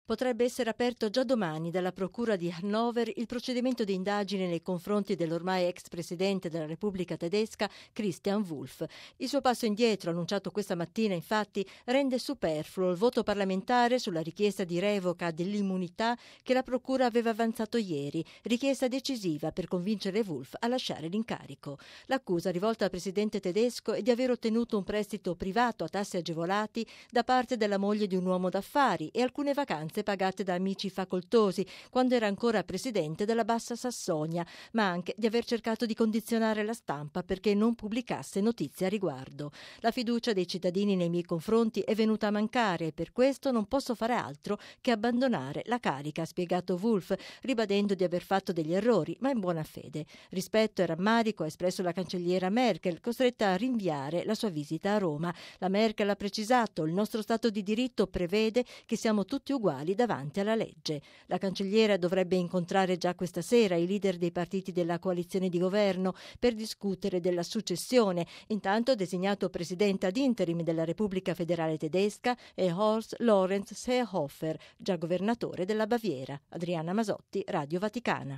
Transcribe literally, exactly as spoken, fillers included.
Potrebbe essere aperto già domani dalla Procura di Hannover il procedimento di indagine nei confronti dell'ormai ex presidente della Repubblica tedesca Christian Wulff. Il suo passo indietro, annunciato questa mattina, infatti, rende superfluo il voto parlamentare sulla richiesta di revoca dell'immunità che la Procura aveva avanzato ieri, richiesta decisiva per convincere Wulff a lasciare l'incarico. L'accusa rivolta al presidente tedesco è di aver ottenuto un prestito privato a tassi agevolati da parte della moglie di un uomo d'affari e alcune vacanze pagate da amici facoltosi quando era ancora presidente della Bassa Sassonia, ma anche di aver cercato di condizionare la stampa perché non pubblicasse notizie a riguardo. La fiducia dei cittadini nei miei confronti è venuta a mancare e per questo non posso fare altro che abbandonare la carica, ha spiegato Wulff, ribadendo di aver fatto degli errori, ma in buona fede. Rispetto e rammarico ha espresso la cancelliera Merkel, costretta a rinviare la sua visita a Roma. La Merkel ha precisato: il nostro Stato di diritto prevede che siamo tutti uguali davanti alla legge. La cancelliera dovrebbe incontrare già questa sera i leader dei partiti della coalizione di governo per discutere della successione. Intanto designato presidente ad interim della Repubblica Federale Tedesca è Horst Lorenz Seehofer, già governatore della Baviera. Adriana Masotti, Radio Vaticana.